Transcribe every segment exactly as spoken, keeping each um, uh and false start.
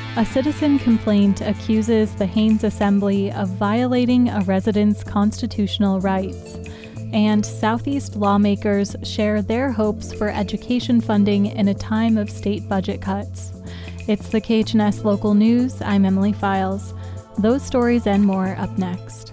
A citizen complaint accuses the Haines Assembly of violating a resident's constitutional rights, and Southeast lawmakers share their hopes for education funding in a time of state budget cuts. It's the K H N S Local News. I'm Emily Files. Those stories and more up next.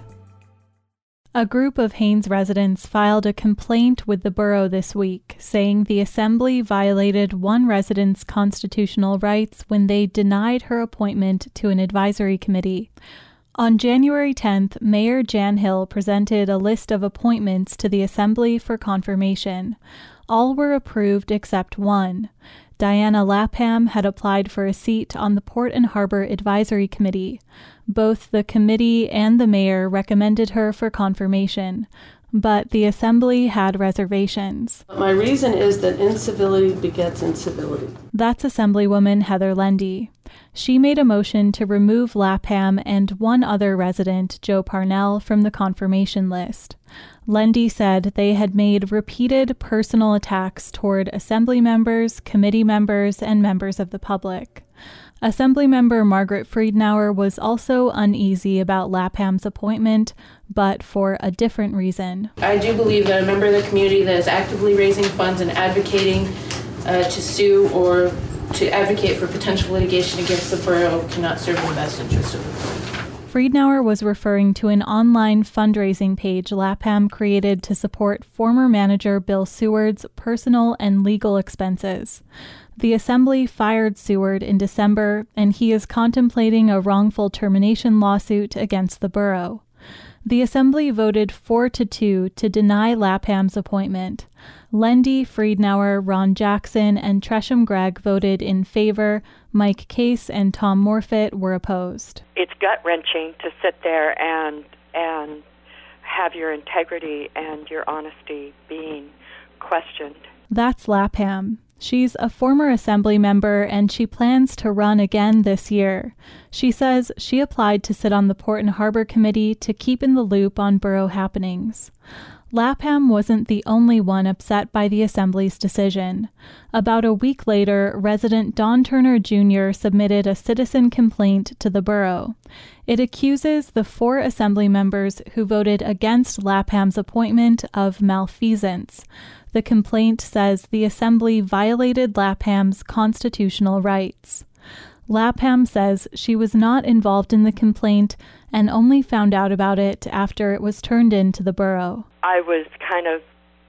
A group of Haines residents filed a complaint with the borough this week, saying the assembly violated one resident's constitutional rights when they denied her appointment to an advisory committee. On January tenth, Mayor Jan Hill presented a list of appointments to the assembly for confirmation. All were approved except one. Diana Lapham had applied for a seat on the Port and Harbor Advisory Committee. Both the committee and the mayor recommended her for confirmation, but the assembly had reservations. My reason is that incivility begets incivility. That's Assemblywoman Heather Lendy. She made a motion to remove Lapham and one other resident, Joe Parnell, from the confirmation list. Lendy said they had made repeated personal attacks toward assembly members, committee members, and members of the public. Assemblymember Margaret Friedenauer was also uneasy about Lapham's appointment, but for a different reason. I do believe that a member of the community that is actively raising funds and advocating uh, to sue or to advocate for potential litigation against the borough cannot serve in the best interest of the borough. Friedenauer was referring to an online fundraising page Lapham created to support former manager Bill Seward's personal and legal expenses. The assembly fired Seward in December, and he is contemplating a wrongful termination lawsuit against the borough. The assembly voted four to two to deny Lapham's appointment. Lendy, Friedenauer, Ron Jackson, and Tresham Gregg voted in favor. Mike Case and Tom Morfitt were opposed. It's gut-wrenching to sit there and and have your integrity and your honesty being questioned. That's Lapham. She's a former assembly member, and she plans to run again this year. She says she applied to sit on the Port and Harbor Committee to keep in the loop on borough happenings. Lapham wasn't the only one upset by the assembly's decision. About a week later, resident Don Turner Junior submitted a citizen complaint to the borough. It accuses the four assembly members who voted against Lapham's appointment of malfeasance. The complaint says the assembly violated Lapham's constitutional rights. Lapham says she was not involved in the complaint and only found out about it after it was turned in to the borough. I was kind of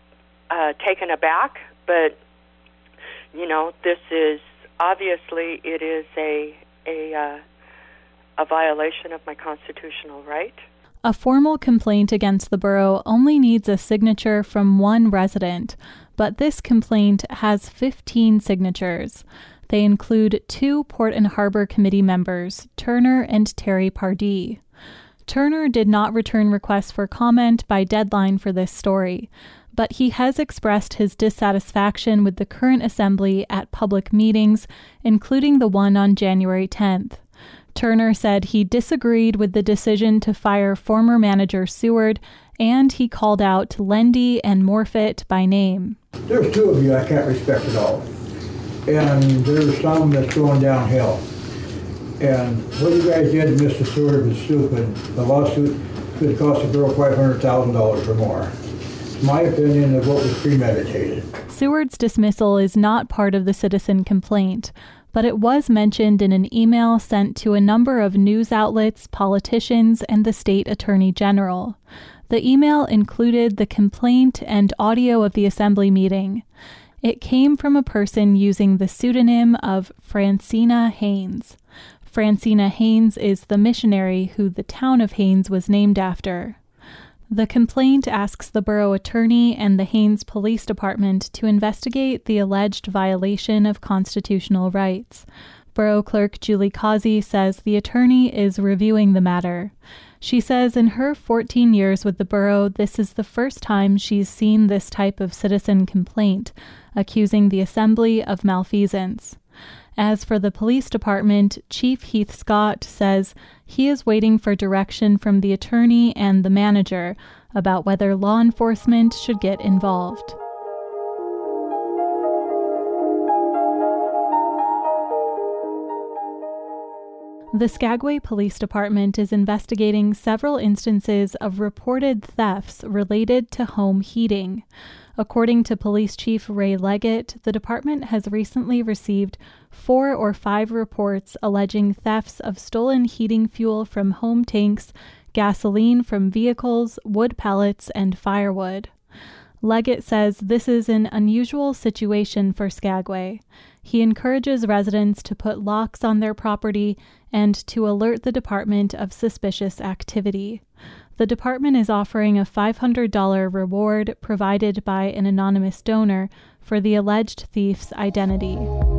uh, taken aback, but, you know, this is, obviously, it is a, a, uh, a violation of my constitutional right. A formal complaint against the borough only needs a signature from one resident, but this complaint has fifteen signatures. They include two Port and Harbor Committee members, Turner and Terry Pardee. Turner did not return requests for comment by deadline for this story, but he has expressed his dissatisfaction with the current assembly at public meetings, including the one on January tenth. Turner said he disagreed with the decision to fire former manager Seward, and he called out Lendy and Morfitt by name. There's two of you I can't respect at all, and there's some that's going downhill. And what you guys did to Mister Seward was stupid. The lawsuit could cost the borough five hundred thousand dollars or more. It's my opinion of what was premeditated. Seward's dismissal is not part of the citizen complaint, but it was mentioned in an email sent to a number of news outlets, politicians, and the state attorney general. The email included the complaint and audio of the assembly meeting. It came from a person using the pseudonym of Francina Haines. Francina Haines is the missionary who the town of Haines was named after. The complaint asks the borough attorney and the Haines Police Department to investigate the alleged violation of constitutional rights. Borough Clerk Julie Causey says the attorney is reviewing the matter. She says in her fourteen years with the borough, this is the first time she's seen this type of citizen complaint, accusing the assembly of malfeasance. As for the police department, Chief Heath Scott says he is waiting for direction from the attorney and the manager about whether law enforcement should get involved. The Skagway Police Department is investigating several instances of reported thefts related to home heating. According to Police Chief Ray Leggett, the department has recently received four or five reports alleging thefts of stolen heating fuel from home tanks, gasoline from vehicles, wood pellets, and firewood. Leggett says this is an unusual situation for Skagway. He encourages residents to put locks on their property and to alert the department of suspicious activity. The department is offering a five hundred dollars reward provided by an anonymous donor for the alleged thief's identity.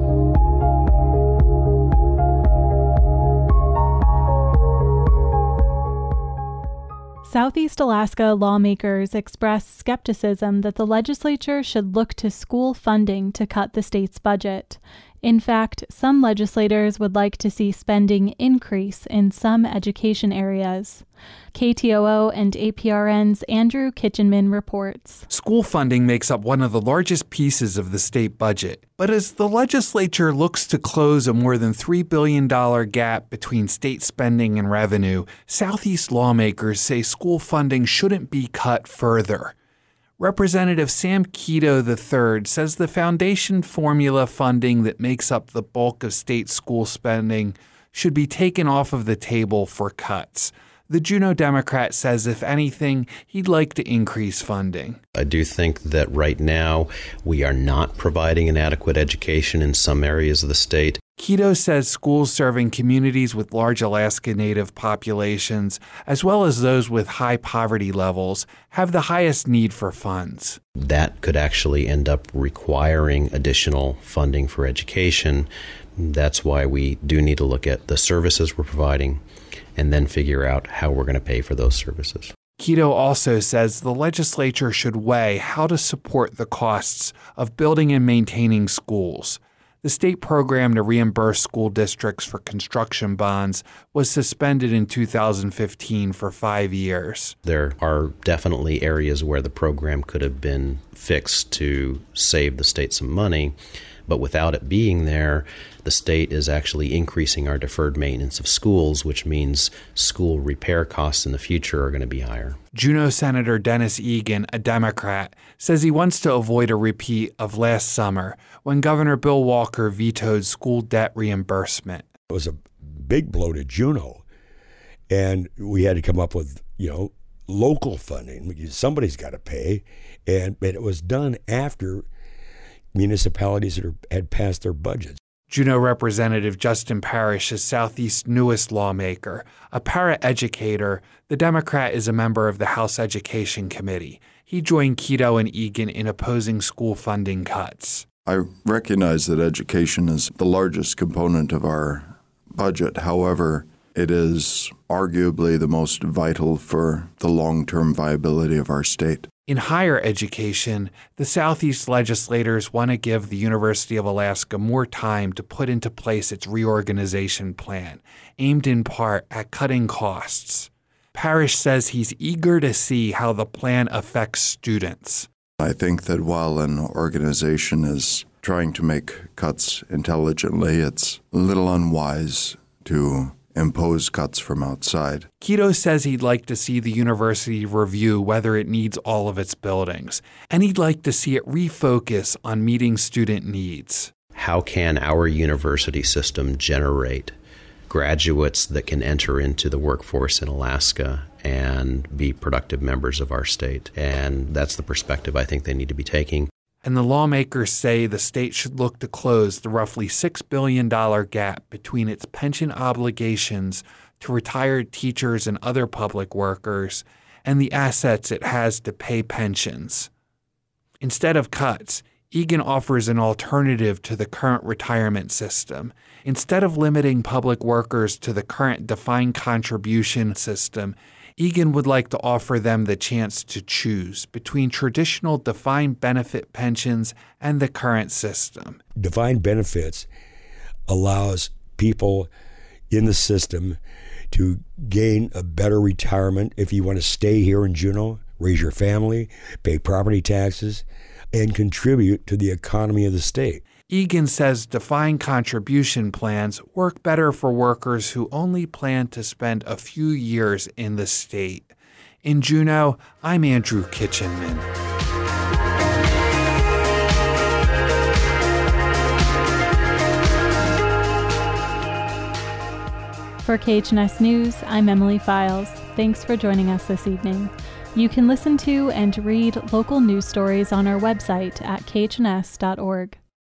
Southeast Alaska lawmakers expressed skepticism that the legislature should look to school funding to cut the state's budget. In fact, some legislators would like to see spending increase in some education areas. K T O O and A P R N's Andrew Kitchenman reports. School funding makes up one of the largest pieces of the state budget. But as the legislature looks to close a more than three billion dollars gap between state spending and revenue, Southeast lawmakers say school funding shouldn't be cut further. Representative Sam Kito the third says the foundation formula funding that makes up the bulk of state school spending should be taken off of the table for cuts. The Juneau Democrat says, if anything, he'd like to increase funding. I do think that right now we are not providing an adequate education in some areas of the state. Kito says schools serving communities with large Alaska Native populations, as well as those with high poverty levels, have the highest need for funds. That could actually end up requiring additional funding for education. That's why we do need to look at the services we're providing and then figure out how we're going to pay for those services. Kito also says the legislature should weigh how to support the costs of building and maintaining schools. The state program to reimburse school districts for construction bonds was suspended in two thousand fifteen for five years. There are definitely areas where the program could have been fixed to save the state some money, but without it being there, the state is actually increasing our deferred maintenance of schools, which means school repair costs in the future are going to be higher. Juneau Senator Dennis Egan, a Democrat, says he wants to avoid a repeat of last summer when Governor Bill Walker vetoed school debt reimbursement. It was a big blow to Juneau, and we had to come up with, you know, local funding because somebody's got to pay, and, and it was done after municipalities that are, had passed their budgets. Juneau Representative Justin Parrish is Southeast's newest lawmaker. A para-educator, the Democrat is a member of the House Education Committee. He joined Kito and Egan in opposing school funding cuts. I recognize that education is the largest component of our budget. However, it is arguably the most vital for the long-term viability of our state. In higher education, the Southeast legislators want to give the University of Alaska more time to put into place its reorganization plan, aimed in part at cutting costs. Parrish says he's eager to see how the plan affects students. I think that while an organization is trying to make cuts intelligently, it's a little unwise to impose cuts from outside. Kito says he'd like to see the university review whether it needs all of its buildings, and he'd like to see it refocus on meeting student needs. How can our university system generate graduates that can enter into the workforce in Alaska and be productive members of our state? And that's the perspective I think they need to be taking. And the lawmakers say the state should look to close the roughly six billion dollars gap between its pension obligations to retired teachers and other public workers and the assets it has to pay pensions. Instead of cuts, Egan offers an alternative to the current retirement system. Instead of limiting public workers to the current defined contribution system, Egan would like to offer them the chance to choose between traditional defined benefit pensions and the current system. Defined benefits allows people in the system to gain a better retirement if you want to stay here in Juneau, raise your family, pay property taxes, and contribute to the economy of the state. Egan says defined contribution plans work better for workers who only plan to spend a few years in the state. In Juneau, I'm Andrew Kitchenman. For K H N S News, I'm Emily Files. Thanks for joining us this evening. You can listen to and read local news stories on our website at k h n s dot org.